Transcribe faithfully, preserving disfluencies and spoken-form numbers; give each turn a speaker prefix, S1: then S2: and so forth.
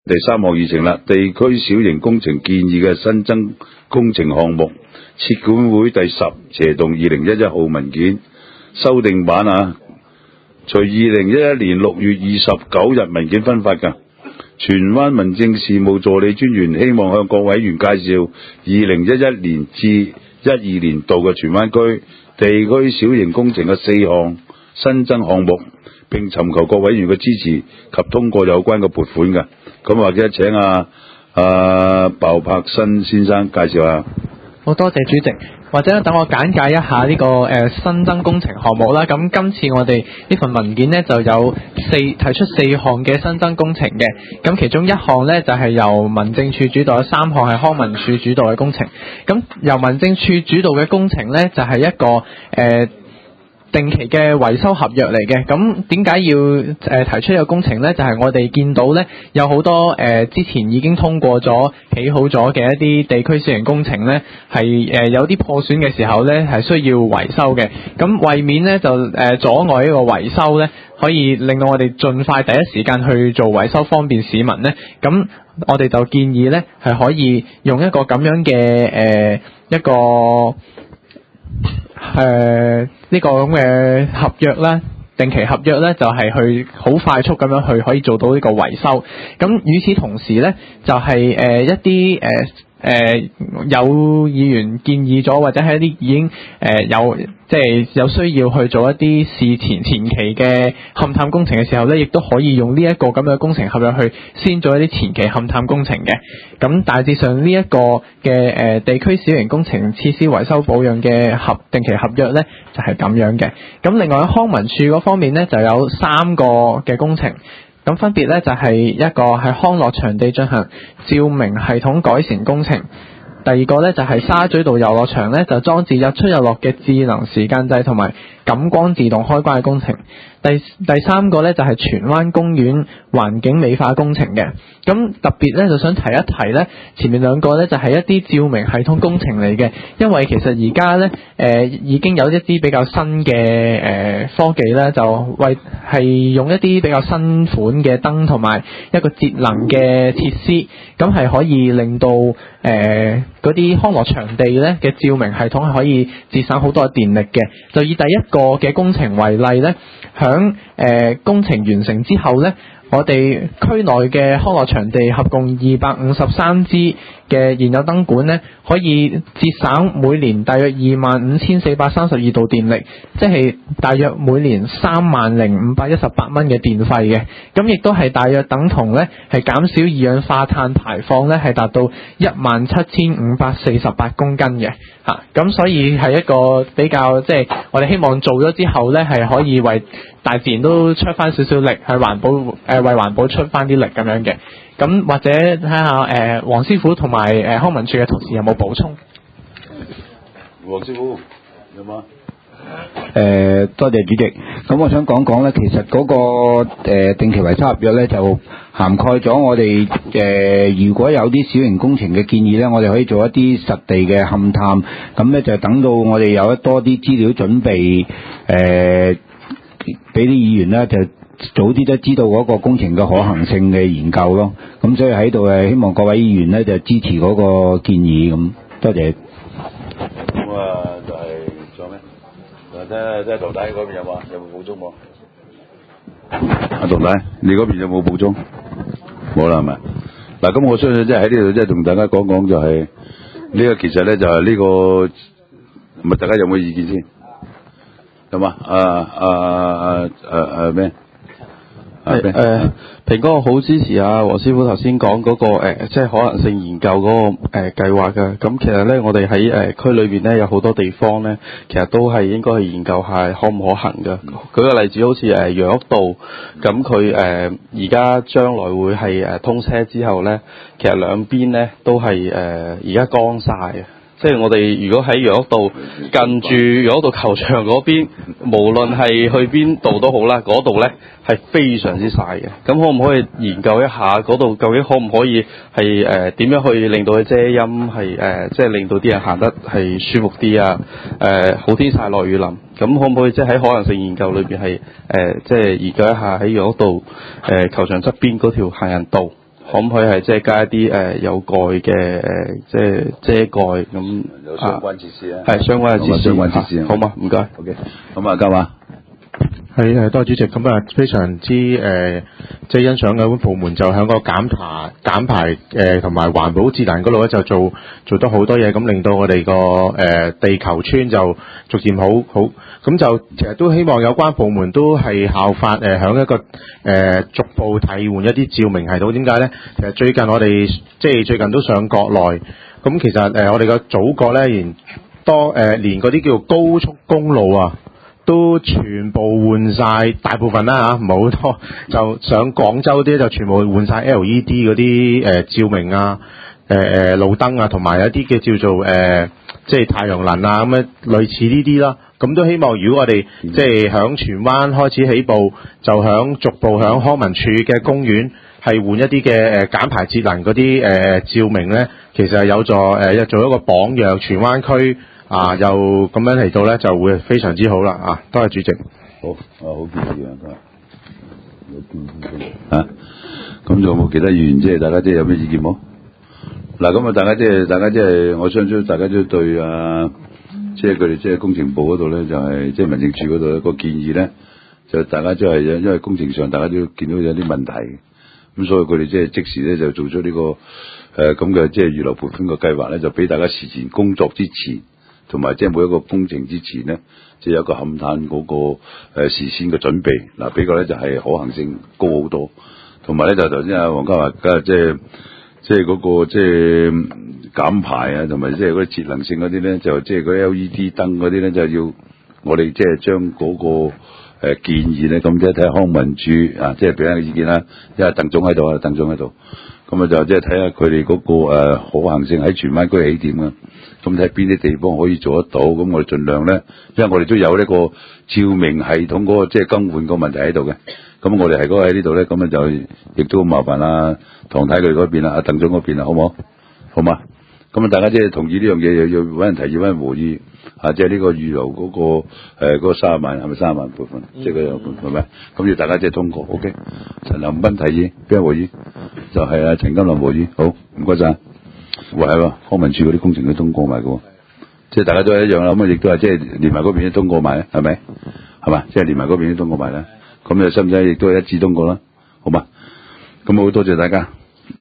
S1: 第三項議程啦，地區小型工程建議嘅新增工程項目，設管會第十斜動二零一一號文件修訂版啊，隨二零一一年六月二十九日文件分發㗎。荃灣民政事務助理專員希望向各委員介紹二零一一年至一二年度嘅荃灣區地區小型工程嘅四項新增項目，並尋求各委員嘅支持及通過有關嘅撥款嘅。咁或者請阿阿鮑柏新先生介紹下。
S2: 好多謝主席，或者等我簡介一下呢、這個誒、呃、新增工程項目啦。咁今次我哋呢份文件呢，就有四提出四項嘅新增工程嘅，咁其中一項呢，就係、是、由民政處主導，三項係康文署主導嘅工程。咁由民政處主導嘅工程呢，就係、是、一個誒。呃定期嘅維修合約嚟嘅。咁點解要誒、呃、提出呢個工程呢？就係、是、我哋見到呢，有好多誒、呃、之前已經通過咗起好咗嘅一啲地區小型工程呢，係誒、呃、有啲破損嘅時候呢，係需要維修嘅。咁為免呢，就誒、呃、阻礙呢個維修呢，可以令到我哋盡快第一時間去做維修，方便市民呢。咁我哋就建議呢，係可以用一個咁樣嘅誒、呃、一個誒呢、呃這個咁嘅合約啦，定期合約咧，就係、是、去好快速咁樣去可以做到呢個維修。咁與此同時咧，就係、是、誒、呃、一啲誒誒有議員建議咗，或者係一啲已經誒、呃、有即係有需要去做一啲事前前期嘅勘探工程嘅時候咧，亦都可以用呢一個咁嘅工程合約去先做一啲前期勘探工程嘅。咁大致上呢一個嘅誒、呃、地區小型工程設施維修保養嘅合定期合約咧，就係、是、咁樣嘅。咁另外喺康文署嗰方面咧，就有三個嘅工程。咁分別咧就係、是、一個係康樂場地進行照明系統改善工程，第二個咧就係、是、沙咀道遊樂場咧就裝置日出日落嘅智能時間掣同埋感光自動開關嘅工程，第第三個咧就係、是、荃灣公園環境美化工程嘅。咁特別咧就想提一提咧，前面兩個咧就係、是、一啲照明系統工程嚟嘅，因為其實而家咧誒已經有一啲比較新嘅誒、呃、科技咧，就為係用一啲比較新款嘅燈同埋一個節能嘅設施，咁係可以令到誒嗰啲康樂場地咧嘅照明系統係可以節省好多嘅電力嘅。就以第一個嘅工程為例咧，響誒、呃、工程完成之後咧，我哋區內嘅康樂場地合共二百五十三支嘅現有燈管咧，可以節省每年大約二萬五千四百三十二度電力，即係大約每年三萬零五百一十八蚊嘅電費嘅。咁亦都係大約等同咧，係減少二氧化碳排放咧，係達到一萬七千五百四十八公斤嘅嚇。咁、啊、所以係一個比較即係、就是、我哋希望做咗之後咧，係可以為大自然都出翻少少力，係環保誒、呃、為環保出翻啲力咁樣嘅。咁或者睇下誒黃師傅同埋誒康文署嘅同事有冇補充？
S1: 黃師傅有冇？
S3: 誒、呃，多謝主席。咁我想講講咧，其實嗰、那個、呃、定期維修合約咧，就涵蓋咗我哋誒、呃，如果有啲小型工程嘅建議咧，我哋可以做一啲實地嘅勘探。咁咧就等到我哋有多啲資料準備，誒俾啲議員咧就早啲都知道嗰個工程嘅可行性嘅研究咯。咁所以喺度誒，希望各位議員咧就支持嗰個建議咁。多謝。
S1: 咁啊，就係仲有咩？睇下睇下杜太嗰邊有冇有冇補充冇？阿杜太，你嗰邊有冇補充？冇啦係咪？嗱，咁我相信即係喺呢度即係同大家講講就係呢個其實咧就係呢個，咪大家有冇意見先？有嘛？啊啊啊啊啊咩？
S4: 係誒，蘋果我好支持啊黃師傅頭先講嗰個誒、呃，即係可能性研究嗰、那個誒、呃、計劃嘅。咁其實咧，我哋喺誒區裏邊咧有好多地方咧，其實都係應該去研究下可唔可行嘅。舉個例子，好似誒楊屋道，咁佢誒而家將來會係誒通車之後咧，其實兩邊咧都係誒而家乾晒嘅。即係我哋如果喺楊屋道近住楊屋道球場嗰邊，無論係去邊度都好啦，嗰度咧係非常之曬嘅。咁可唔可以研究一下嗰度究竟可唔可以係誒點樣去令到佢遮陰，係誒、呃、即係令到啲人行得係舒服啲啊？誒、呃、好天曬落雨淋，咁可唔可以即係喺可能性研究裏邊係誒即係研究一下喺楊屋道誒球場側邊嗰條行人道？ 可唔可以係即係加一啲誒、呃、有蓋嘅誒即係遮蓋咁
S1: 有相關設施啊？
S4: 係相關嘅設施，
S1: 相關設施
S4: 好嘛？唔該。
S1: OK，咁啊，交啊。
S5: 係誒，多謝主席。咁啊，非常之誒、呃，即係欣賞嘅部門就喺個減排、減排誒同埋環保節能嗰度咧，就做做得好多嘢，咁令到我哋個誒地球村就逐漸好好。咁就其實都希望有關部門都係效法誒，響、呃、一個誒、呃、逐步替換一啲照明系統。點解咧？其實最近我哋即係最近都上國內，咁其實誒、呃、我哋個祖國咧，連多誒、呃、連嗰啲叫高速公路啊，都全部換晒，大部分啦嚇，唔係好多。就上廣州啲就全部換晒 L E D 嗰啲誒照明啊，誒、呃、誒路燈啊，同埋一啲嘅叫做誒、呃、即係太陽能啊咁樣類似呢啲啦。咁都希望如果我哋即係響荃灣開始起步，就響逐步響康文署嘅公園係換一啲嘅誒減排節能嗰啲誒照明咧，其實係有助誒、呃、做一個榜樣，荃灣區啊又咁樣嚟到咧就會非常之好啦啊！多謝主席。
S1: 好，啊好建議啊，有建議啊。咁仲有冇其他議員即係大家即係有咩意見冇？嗱，咁啊，大家即係大家即係我相信大家都對啊。即係佢哋即係工程部嗰度咧，就係即係民政處嗰度一個建議咧，就大家即係因為工程上大家都見到有啲問題，咁所以佢哋即係即時咧就做出呢個誒咁嘅即係預留撥款嘅計劃咧，就俾大家事前工作之前，同埋即係每一個工程之前咧，即係有一個勘探嗰個誒事先嘅準備。嗱，俾個咧就係可行性高好多，同埋咧就頭先阿黃家華嘅即係即係嗰個即係。減排啊，同埋即係嗰啲節能性嗰啲咧，就即係嗰啲 L E D 燈嗰啲咧，就要我哋即係將嗰個誒建議咧，咁即係睇下康文署啊，即係俾下個意見啦。因為鄧總喺度啊，鄧總喺度，咁啊就即係睇下佢哋嗰個誒可行性喺荃灣區起點啊。咁睇邊啲地方可以做得到，咁我哋盡量咧，因為我哋都有呢個照明系統嗰個即係更換個問題喺度嘅。咁我哋係嗰個喺呢度咧，咁啊就亦都麻煩啊唐太佢嗰邊啊，阿鄧總嗰邊啊，好唔好？好嘛？咁啊，大家即係同意呢樣嘢，又要揾人提議，揾人和議啊！即係呢個預留嗰、那個誒嗰、呃那個三十萬係咪三十萬撥款？即係嗰樣係咪？咁要大家即係通過 ，OK？陳林斌提議，邊個和議？就係、是、啊陳金林和議，好唔該晒。喂係喎，康文署嗰啲工程都通過埋嘅，即係大家都係一樣啦。咁啊，亦都係即係連埋嗰邊都通過埋咧，係咪？係嘛？即係連埋嗰邊都通過埋咧。咁你使唔使亦都係一致通過啦？好嘛？咁好多謝大家。